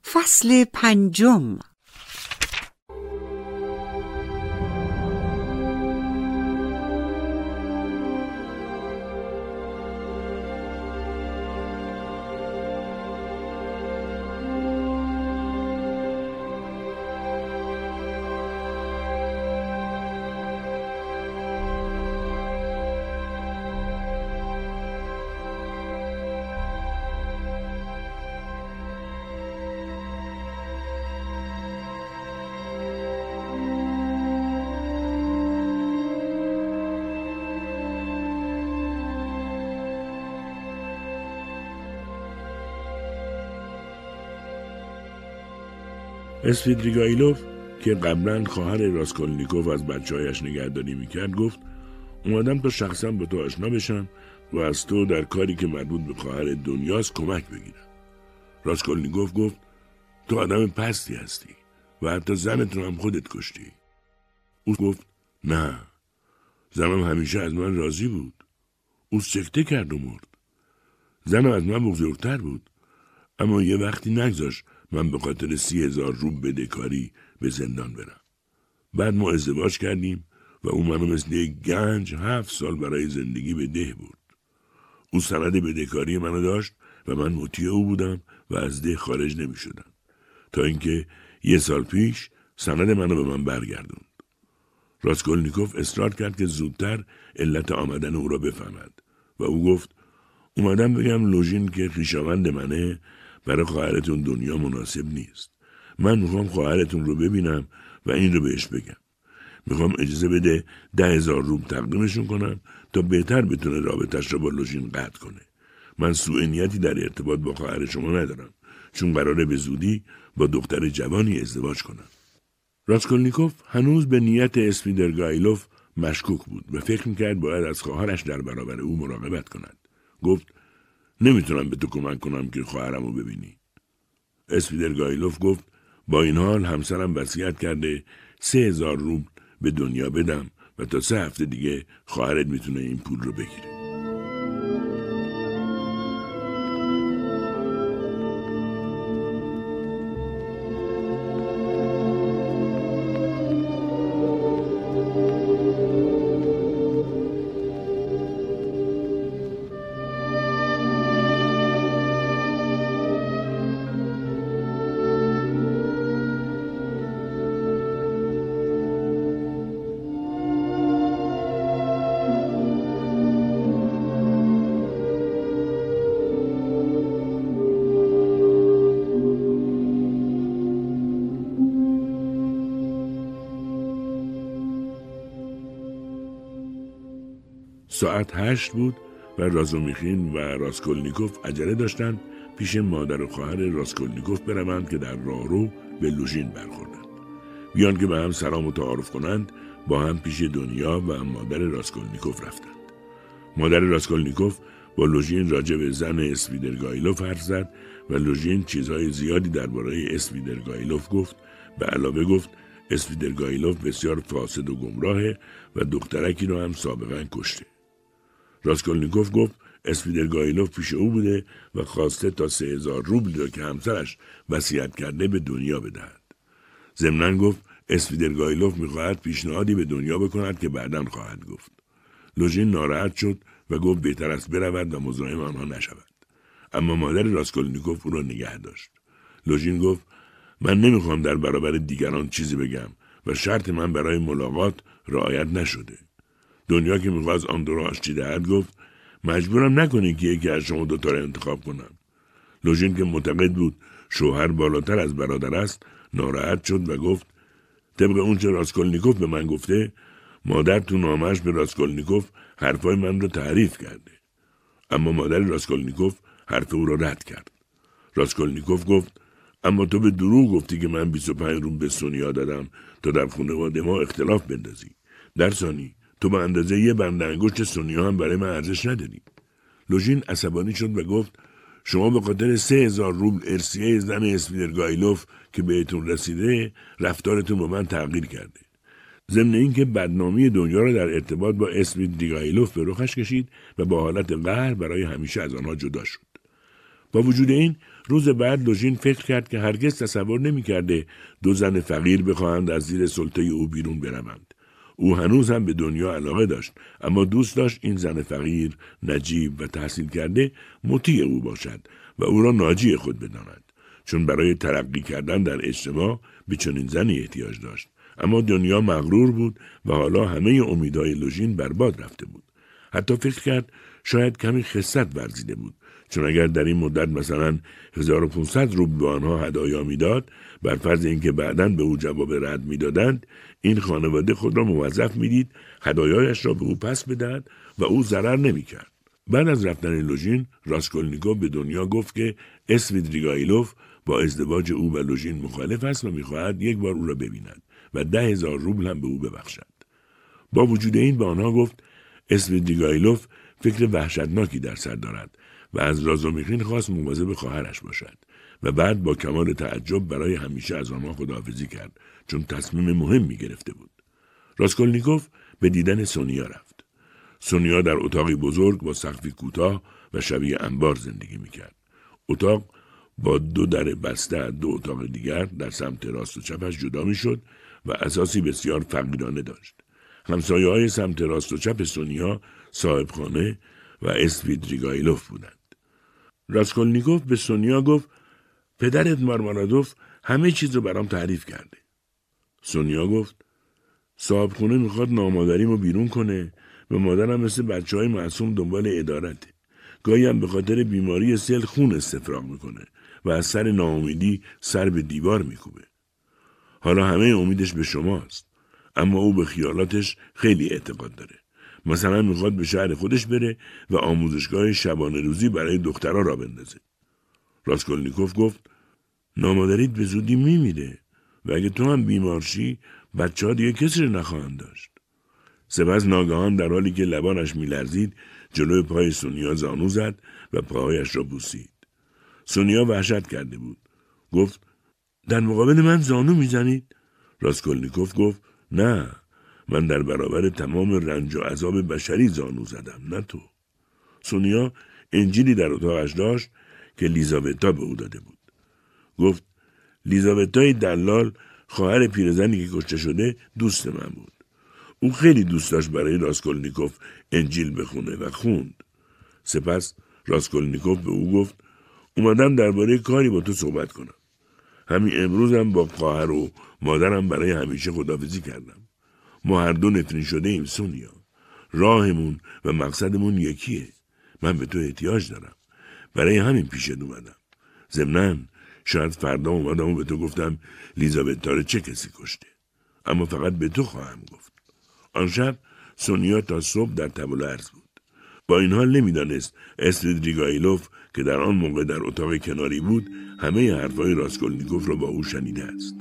فصل 5. اسفیدریگایلوف که قبلا خواهر راسکولنیکوف از بچه‌هایش نگهداری میکرد گفت اومدم تا شخصا با تو آشنا بشم و از تو در کاری که مربوط به خواهر دنیاست کمک بگیرم. راسکولنیکوف گفت تو آدم پستی هستی و حتی زنت رو هم خودت کشتی. او گفت نه، زنم همیشه از من راضی بود. او سکته کرد و مرد. زنم از من بزرگتر بود، اما یه وقتی نگذاشت من به خاطر 30,000 روبل بدهکاری به زندان برم. بعد ما ازدواج کردیم و او منو مثل یک گنج 7 سال برای زندگی به ده برد. او سند بدهکاری منو داشت و من مطیع او بودم و از ده خارج نمی شدم تا اینکه 1 سال پیش سند منو به من برگردوند. راسکولنیکوف اصرار کرد که زودتر علت آمدن او را بفهمد و او گفت اومدم بگم لوژین که خویشاوند منه برای خواهرتون دنیا مناسب نیست. من میخوام خواهرتون رو ببینم و این رو بهش بگم. میخوام اجازه بده 10,000 روبل تقدیمشون کنم تا بهتر بتونه رابطش رو با لوژین قطع کنه. من سوء نیتی در ارتباط با خواهر شما ندارم، چون قراره به زودی با دختر جوانی ازدواج کنم. راسکولنیکوف هنوز به نیت اسفیدریگایلوف مشکوک بود و فکر میکرد باید از خواهرش در برابر او مراقبت کند. گفت نمیتونم به تو کمک کنم که خواهرم رو ببینی. اسفیدریگایلوف گفت با این حال همسرم وصیت کرده 3,000 روبل به دنیا بدم و تا 3 هفته دیگه خواهرت میتونه این پول رو بگیره. ساعت 8 بود و رازومیخین و راسکولنیکوف عجله داشتند پیش مادر و خواهر راسکولنیکوف بروند که در راهرو به لوژین برخوردند. بیان که به هم سلام و تعارف کنند با هم پیش دنیا و مادر راسکولنیکوف رفتند. مادر راسکولنیکوف با لوژین راجع به زن اسفیدریگایلوف حرف زد و لوژین چیزهای زیادی درباره اسفیدریگایلوف گفت. به علاوه گفت اسفیدریگایلوف بسیار فاسد و گمراهه و دخترکی رو هم سابقا کشته. راسکولنیکوف گفت اسفیدریگایلوف پیش او بوده و خواسته تا 3,000 روبل را که همسرش وصیت کرده به دنیا بدهد. ضمناً گفت اسفیدریگایلوف می‌خواهد پیشنهادی به دنیا بکند که بعداً خواهد گفت. لوژین ناراحت شد و گفت بهتر است برود و مزاحم آنها نشود. اما مادر راسکولنیکوف او را نگه داشت. لوژین گفت من نمی‌خوام در برابر دیگران چیزی بگم و شرط من برای ملاقات رعایت نشده. دنیا که میخواست آن دو را آشتی دهد گفت مجبورم نکنی که یکی از شما 2 تا را انتخاب کنم. لوژین که معتقد بود شوهر بالاتر از برادر است ناراحت شد و گفت طبق اونچه راسکولنیکوف به من گفته مادر تو نامش به راسکولنیکوف حرفای من رو تعریف کرده. اما مادر راسکولنیکوف حرف او را رد کرد. راسکولنیکوف گفت اما تو به دروغ گفتی که من 25 روبل به سونیا دادم تا در خانواده ما اختلاف بندازی. در ثانی تو به اندازه یه بند انگشت سونیا هم برای من ارزش نداری. لوژین عصبانی شد و گفت شما به خاطر 3,000 روبل ارثیه زن اسفیدریگایلوف که بهتون رسیده رفتارتون با من تغییر کرده. ضمن اینکه بدنامی دنیا را در ارتباط با اسفیدریگایلوف به رخش کشید و با حالت قهر برای همیشه از آنها جدا شد. با وجود این روز بعد لوژین فکر کرد که هرگز تصور نمی‌کرده دو زن فقیر بخواهند از زیر سلطه او بیرون بروند. او هنوز هم به دنیا علاقه داشت، اما دوست داشت این زن فقیر، نجیب و تحصیل کرده مطیع او باشد و او را ناجی خود بداند، چون برای ترقی کردن در اجتماع به چنین زنی احتیاج داشت. اما دنیا مغرور بود و حالا همه امیدهای لوژین برباد رفته بود. حتی فکر کرد شاید کمی خست ورزیده بود، چون اگر در این مدت مثلا 1500 روبل به آنها هدایا میداد، بر فرض اینکه بعداً به او جواب رد میدادند، این خانواده خود را موظف میدید هدایایش را به او پس بدهد و او ضرر نمیکرد. بعد از رفتن لوژین، راسکولنیکوف به دنیا گفت که اسویدریگایلوف با ازدواج او و لوژین مخالف است و میخواهد یک بار او را ببیند و 10,000 روبل هم به او ببخشد. با وجود این به آنها گفت اسویدریگایلوف فکر وحشتناکی در سر دارد و از رازومیخین خواست مواظب خواهرش باشد و بعد با کمال تعجب برای همیشه از آنها خداحافظی کرد، چون تصمیم مهمی گرفته بود. راسکولنیکوف به دیدن سونیا رفت. سونیا در اتاقی بزرگ با سقفی کوتاه و شبیه انبار زندگی میکرد. اتاق با 2 در بسته از 2 اتاق دیگر در سمت راست و چپش جدا میشد و اساسی بسیار فقیرانه داشت. همسایه‌های سمت راست و چپ سونیا صاحبخانه و اسویدریگایلوف بودند. راسکولنیکوف به سونیا گفت پدرت مارمارادوف همه چیز رو برام تعریف کرده. سونیا گفت صاحبخونه میخواد نامادریمو بیرون کنه و مادرم مثل بچه‌های معصوم دنبال ادارته. گاهی هم به خاطر بیماری سل خون استفراغ میکنه و از سر ناامیدی سر به دیوار میکوبه. حالا همه امیدش به شماست، اما او به خیالاتش خیلی اعتقاد داره. مثلا میخواد به شهر خودش بره و آموزشگاه شبانه روزی برای دخترها را بندازه. راسکولنیکوف گفت نامادریت به زودی میمیره و اگه تو هم بیمار شی بچه‌ها دیگه کسی رو نخواهند داشت. سپس ناگهان در حالی که لبانش میلرزید جلوی پای سونیا زانو زد و پاهایش را بوسید. سونیا وحشت کرده بود. گفت در مقابل من زانو میزنید؟ راسکولنیکوف گفت نه، من در برابر تمام رنج و عذاب بشری زانو زدم، نه تو. سونیا انجیلی در اتاقش داشت که لیزاوتا به او داده بود. گفت لیزاوتای دلال، خواهر پیرزنی که کشته شده، دوست من بود. او خیلی دوست داشت برای راسکولنیکوف انجیل بخونه و خوند. سپس راسکولنیکوف به او گفت اومدم درباره کاری با تو صحبت کنم. همین امروزم با خواهر و مادرم برای همیشه خداحافظی کردم. ما هر دو نفرین شده ایم سونیا. راهمون و مقصدمون یکیه. من به تو احتیاج دارم. برای همین پیشت اومدم. ضمناً شاید فردا اومدم و به تو گفتم لیزاوتا رو چه کسی کشته. اما فقط به تو خواهم گفت. آن شب سونیا تا صبح در تب و لرز بود. با این حال نمیدانست اسویدریگایلوف که در آن موقع در اتاق کناری بود همه حرفهای راسکولنیکوف را با او شنیده است.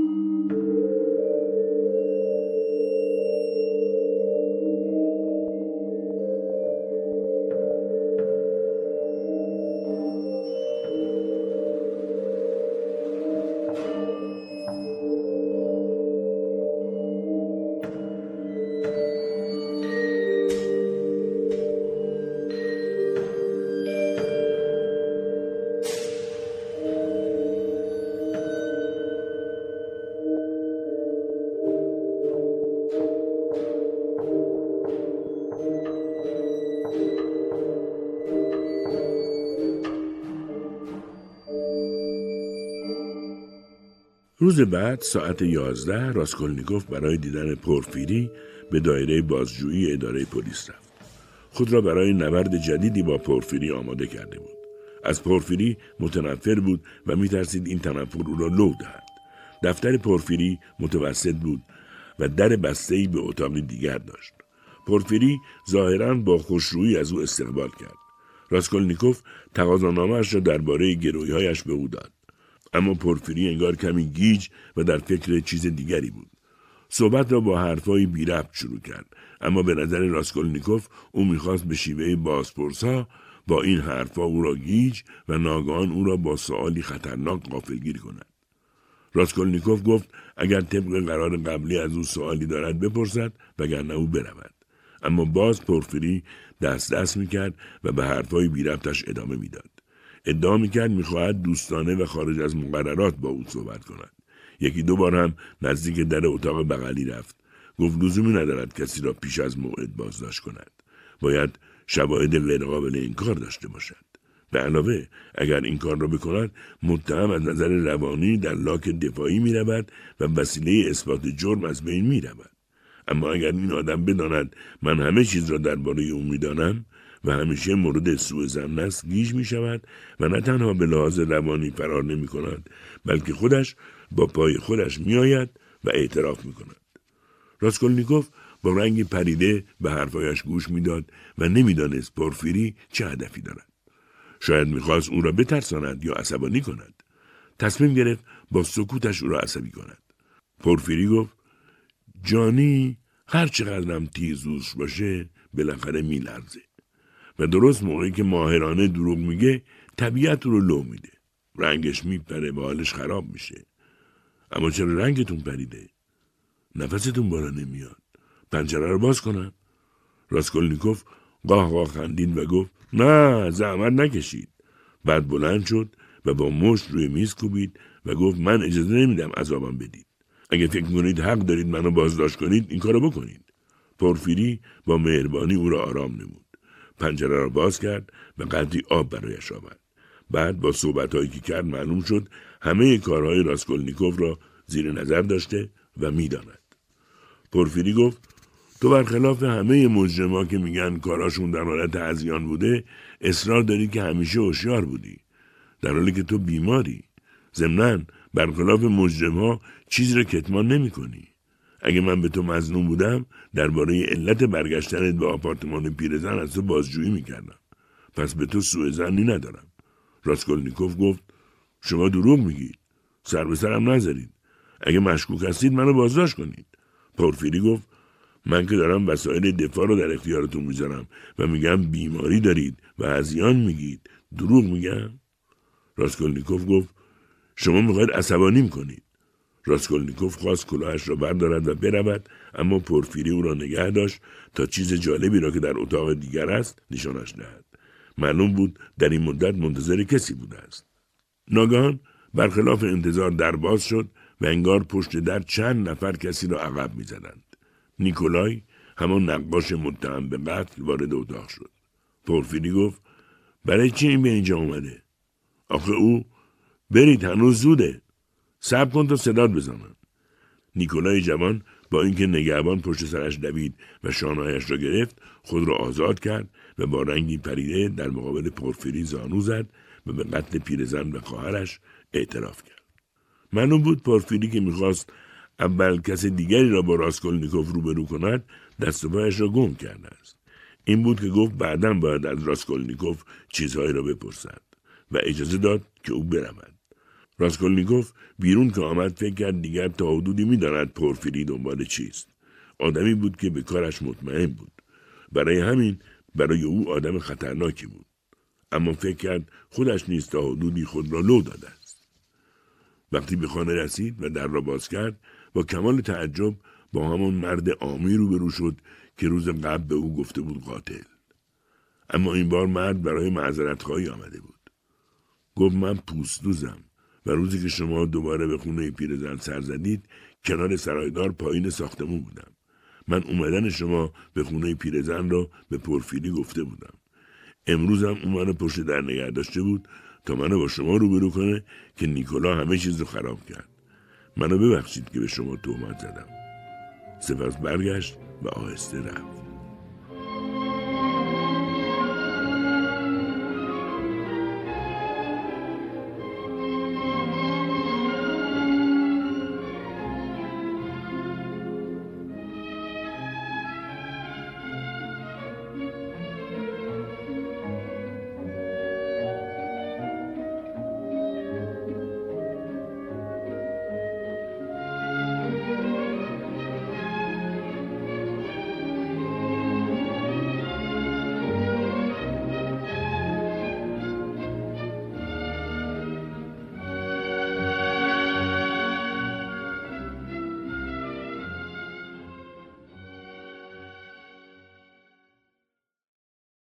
روز بعد ساعت 11 راسکولنیکوف برای دیدن پورفیری به دایره بازجویی اداره پلیس رفت. خود را برای نبرد جدیدی با پورفیری آماده کرده بود. از پورفیری متنفر بود و می‌ترسید این تنفر او را لو دهد. دفتر پورفیری متوسط بود و در بسته‌ای به اتاقی دیگر داشت. پورفیری ظاهراً با خوشرویی از او استقبال کرد. راسکولنیکوف تقاضانامه‌اش را درباره گروی‌هایش به او داد. اما پورفیری انگار کمی گیج و در فکر چیز دیگری بود. صحبت را با حرفای بی ربط شروع کرد، اما به نظر راسکولنیکوف او میخواست به شیوه بازپرسا با این حرفا او را گیج و ناگهان او را با سؤالی خطرناک غافلگیر کند. راسکولنیکوف گفت اگر طبق قرار قبلی از او سؤالی دارد بپرسد وگرنه او برود. اما باز پورفیری دست میکرد و به حرفای بی ربطش ادامه میداد. ادعا میکرد میخواهد دوستانه و خارج از مقررات با او صحبت کند. یکی دو بار هم نزدیک در اتاق بغلی رفت. گفت لزومی ندارد کسی را پیش از موعد بازداشت کند. باید شواهد غیرقابل انکار داشته باشد. به علاوه اگر این کار را بکند متهم از نظر روانی در لاک دفاعی می رود و وسیله اثبات جرم از بین می رود. اما اگر این آدم بداند من همه چیز را درباره او می دانم و همیشه مورد سوء ظن است گیج می شود و نه تنها به لحاظ روانی فرار نمی کند بلکه خودش با پای خودش می آید و اعتراف می کند. راسکولنیکوف با رنگ پریده به حرفایش گوش می داد و نمی دانست پورفیری چه هدفی دارد. شاید می‌خواست او را بترساند یا عصبانی کند. تصمیم گرفت با سکوتش او را عصبی کند. پورفیری گفت جانی هر چقدرم تیزهوش باشه بالاخره میلرزه و درست موقعی که ماهرانه دروغ میگه طبیعت رو لو میده. رنگش میپره و حالش خراب میشه. اما چرا رنگتون پریده؟ نفستون بالا نمیاد. پنجره رو باز کنم؟ راسکولنیکوف قاه قاه خندید و گفت نه زحمت نکشید. بعد بلند شد و با مشت روی میز کوبید و گفت من اجازه نمیدم عذابم بدید. اگه فکر کنید حق دارید منو بازداشت کنید این کارو بکنید. پورفیری با مهربانی او را آرام نمود. پنجره را باز کرد و قدری آب برایش آورد. بعد با صحبت‌هایی که کرد معلوم شد همه کارهای راسکولنیکوف را زیر نظر داشته و میداند. پورفیری گفت تو برخلاف همه مجرما که میگن کاراشون در حالت هذیان بوده اصرار داری که همیشه هوشیار بودی در حالی که تو بیماری. ضمناً برخلاف مجرم‌ها چیزی را کتمان نمی‌کنی. اگه من به تو مظنون بودم درباره علت برگشتنت به آپارتمان پیرزن از تو بازجویی میکردم. پس به تو سوء ظنی ندارم. راسکولنیکوف گفت شما دروغ میگید. سر به سرم نذارید. اگه مشکوک هستید منو بازداشت کنید. پورفیری گفت من که دارم وسایل دفاع رو در اختیارتون میذارم و میگم بیماری دارید و هذیان میگید. دروغ میگم؟ راسکولنیکوف گفت شما میخواید عصبانیم کنید. راسکولنیکوف خواست کلاهش را بردارد و برود اما پورفیری او را نگه داشت تا چیز جالبی را که در اتاق دیگر است نشانش دهد. معلوم بود در این مدت منتظر کسی بوده است. ناگهان برخلاف انتظار در باز شد و انگار پشت در چند نفر کسی را عقب میزدند. نیکولای همان نقاش متهم به قتل وارد اتاق شد. پورفیری گفت برای چی این به اینجا اومده؟ آخه او برید هنوز زوده. صبر کن تا صدات بزنم. نیکولای جوان با اینکه نگهبان پشت سرش دوید و شانه‌هایش را گرفت خود را آزاد کرد و با رنگی پریده در مقابل پورفیری زانو زد و به قتل پیرزن و خواهرش اعتراف کرد. معلوم بود پورفیری که میخواست اول کس دیگری را با راسکولنیکوف روبرو کند دست و پایش را گم کرده است. این بود که گفت بعداً باید از راسکولنیکوف چیزهایی را بپرسد و اجازه داد که او برود. راسکولنیکوف بیرون که آمد فکر کرد دیگر تا حدودی می‌داند پورفیری دنبال چیست. آدمی بود که به کارش مطمئن بود. برای همین برای او آدم خطرناکی بود. اما فکر کرد خودش نیز تا حدودی خود را لو داده است. وقتی به خانه رسید و در را باز کرد با کمال تعجب با همان مرد عامی روبرو شد که روز قبل به او گفته بود قاتل. اما این بار مرد برای معذرت خواهی آمده بود. گفت من پوستوزم و روزی که شما دوباره به خونه پیرزن سر زدید کنار سرایدار پایین ساختمون بودم. من اومدن شما به خونه پیرزن را به پورفیری گفته بودم. امروزم اون منو پشت در نگه داشته بود تا منو با شما روبرو کنه که نیکولا همه چیز رو خراب کرد. منو ببخشید که به شما تهمت زدم. سپس برگشت و آهسته رفت.